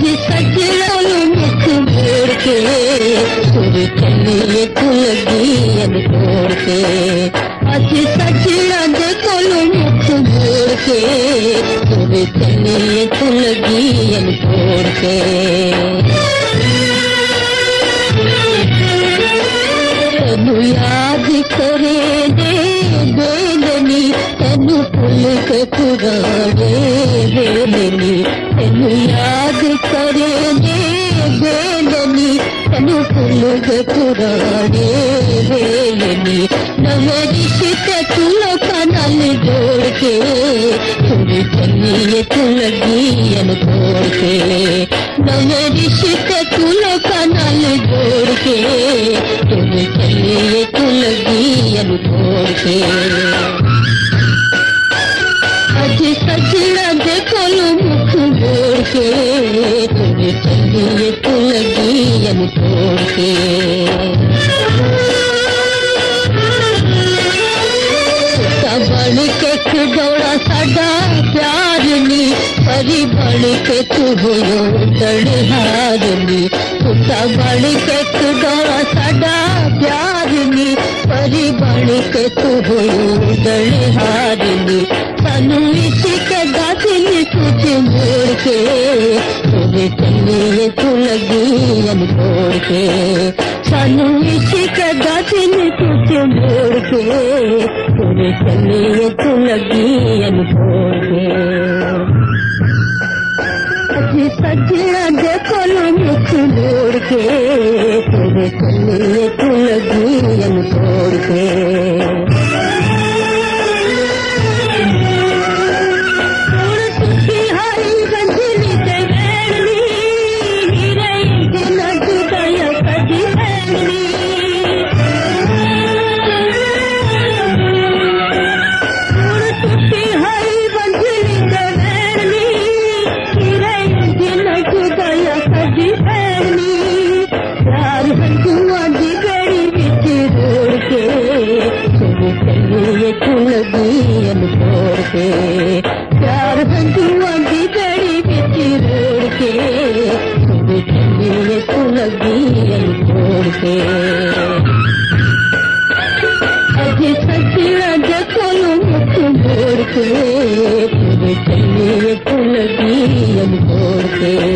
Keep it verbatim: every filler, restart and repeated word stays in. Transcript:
सजड़ा मुख मोड़ के तुर चलिए तू लगी अन तोड़ के। अज सजड़ा दे कोलो मुख मोड़ के तुर चलिए तू लगी अन तोड़ के। तेनू याद करे दे बेलनी तेनू भुल के पुराने बेलनी। तेनू याद करे दे बेलनी तेनू भुल के पुराने बेलनी। नवे रिश्ते तू लोकां नाल जोड़ के तुर चलिए तू लगी अन तोड़ के। नवे रिश्ते तू लोकां नाल जोड़ के तुर चलिए तू लगी अन तोड़ के। अज सजड़ा दे कोलो मुख मोड़ के तुर चलिए तू लगी अन तोड़ के। बन के खिडौड़ा साडा प्यार नी परी बन के तू होयो तड़हार नी। पुता बन के खिडौड़ा साडा प्यार नी परी बन के तू होयो तड़हार नी। सानू इश्क दा दिल कुछ मोड़ के तुर चलिए तू लगी अन तोड़ के। सानू इश्क दा दिल कुछ मोड़ के तुर चलिए तू लगी अन तोड़ के। अज सजड़ा दे कोलो मुख मोड़ के तुर चलिए तू लगी अन तोड़ के। प्यार हंजुआं दी बेड़ी बिच रोड़ के तुर चलिए तू लगी अन तोड़ के। अज सजड़ा दे कोलो मुख मोड़ के तुर चलिए तू लगी अन तोड़ के।